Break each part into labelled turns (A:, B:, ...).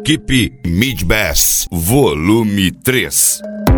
A: Equipe Midbass, volume 3.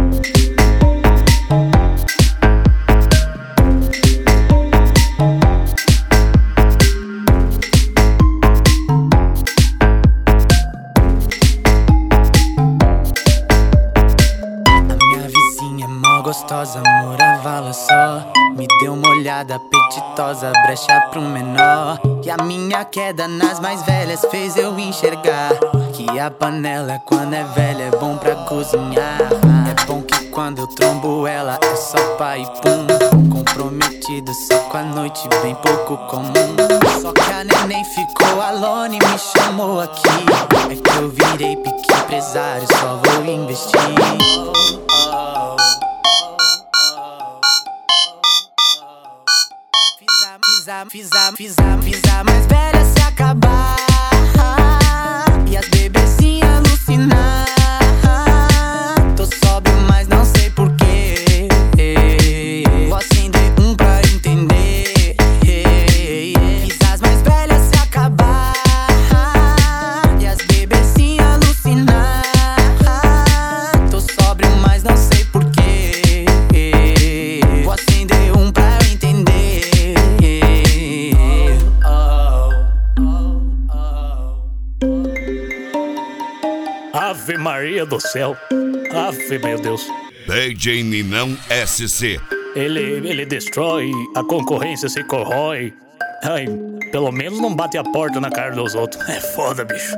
B: Gostosa, morava lá só. Me deu uma olhada apetitosa, brecha pro menor. E a minha queda nas mais velhas fez eu enxergar que a panela quando é velha é bom pra cozinhar. É bom que quando eu trombo ela é só pá e pum. Comprometido só com a noite, bem pouco comum. Só que a neném ficou alone e me chamou aqui. É que eu virei pique empresário, só vou investir. Fiz a mais velha se acabar e as bebezinhas alucinar. Tô sóbrio, mas não sei porquê. Vou acender um pra entender. Fiz as mais velhas se acabar e as bebezinhas alucinar. Tô sóbrio, mas não sei porquê. Vou acender um pra entender.
C: Ave Maria do céu. Ave, meu Deus.
A: DJ Ninão SC.
C: Ele destrói, a concorrência se corrói. Ai, pelo menos não bate a porta na cara dos outros. É foda, bicho.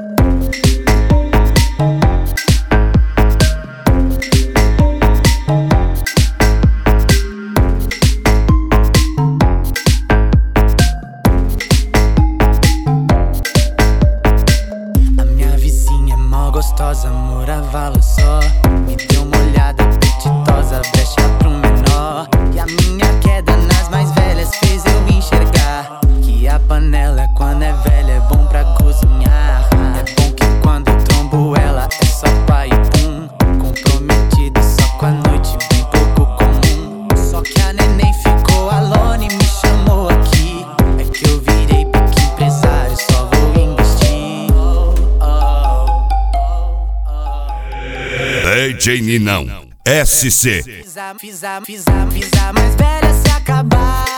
B: Gostosa, morava lá só. Me deu uma olhada apetitosa, brecha pro menor. E a minha queda nas mais velhas fez eu enxergar que a panela quando é velha é bom pra cozinhar. É bom que quando eu trombo ela é só pá e pum. Comprometido só com a noite, bem pouco comum. Só que a neném ficou alone e me chamou aqui. É que eu virei pique empresário, só vou investir.
A: DJ Ninão SC.
B: Fiz a mais velha se acabar.